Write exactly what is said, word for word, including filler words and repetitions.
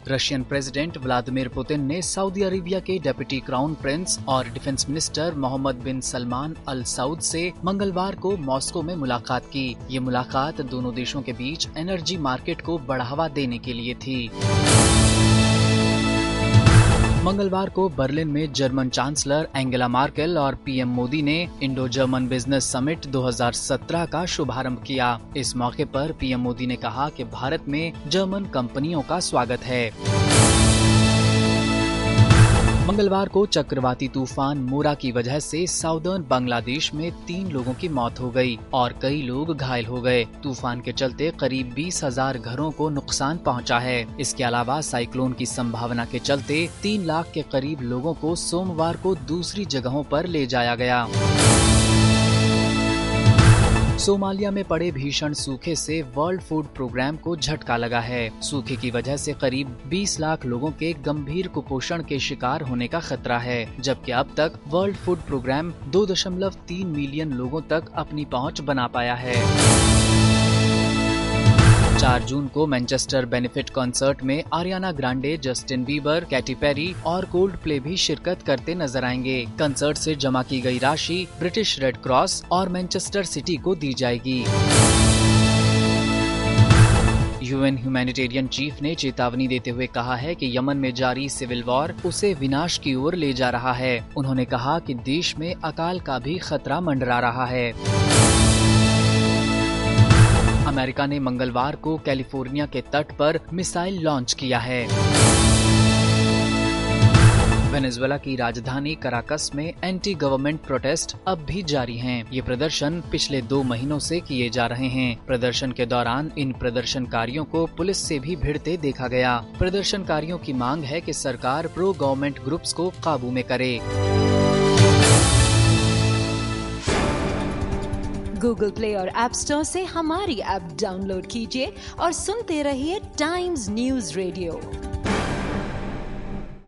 Russian president Vladimir Putin ने Saudi Arabia के deputy crown prince और defence minister Mohammed bin Salman al Saud से मंगलवार को मॉस्को में मुलाकात की। ये मुलाकात दोनों देशों के बीच एनर्जी मार्केट को बढ़ावा देने के लिए थी। मंगलवार को बर्लिन में जर्मन चांसलर एंगेला मार्केल और पीएम मोदी ने इंडो जर्मन बिजनेस समिट दो हज़ार सत्रह का शुभारंभ किया। इस मौके पर पीएम मोदी ने कहा कि भारत में जर्मन कंपनियों का स्वागत है। मंगलवार को चक्रवाती तूफान मोरा की वजह से साउदर्न बांग्लादेश में तीन लोगों की मौत हो गई और कई लोग घायल हो गए। तूफान के चलते करीब बीस हजार घरों को नुकसान पहुंचा है। इसके अलावा साइक्लोन की संभावना के चलते तीन लाख के करीब लोगों को सोमवार को दूसरी जगहों पर ले जाया गया। सोमालिया में पड़े भीषण सूखे से वर्ल्ड फूड प्रोग्राम को झटका लगा है। सूखे की वजह से करीब बीस लाख लोगों के गंभीर कुपोषण के शिकार होने का खतरा है, जबकि अब तक वर्ल्ड फूड प्रोग्राम दो दशमलव तीन मिलियन लोगों तक अपनी पहुंच बना पाया है। चार जून को मैनचेस्टर बेनिफिट कॉन्सर्ट में Ariana Grande, Justin Bieber, Katy Perry और कोल्ड प्ले भी शिरकत करते नजर आएंगे। कंसर्ट से जमा की गई राशि ब्रिटिश रेड क्रॉस और मैनचेस्टर सिटी को दी जाएगी। यूएन ह्यूमैनिटेरियन चीफ ने चेतावनी देते हुए कहा है कि यमन में जारी सिविल वॉर उसे विनाश की ओर ले जा रहा है। उन्होंने कहा कि देश में अकाल का भी खतरा मंडरा रहा है। अमेरिका ने मंगलवार को कैलिफोर्निया के तट पर मिसाइल लॉन्च किया है। वेनेजुएला की राजधानी कराकस में एंटी गवर्नमेंट प्रोटेस्ट अब भी जारी हैं। ये प्रदर्शन पिछले दो महीनों से किए जा रहे हैं। प्रदर्शन के दौरान इन प्रदर्शनकारियों को पुलिस से भी भिड़ते देखा गया। प्रदर्शनकारियों की मांग है कि सरकार प्रो गवर्नमेंट ग्रुप्स को काबू में करे। गूगल प्ले और ऐप स्टोर से हमारी ऐप डाउनलोड कीजिए और सुनते रहिए टाइम्स न्यूज़ रेडियो।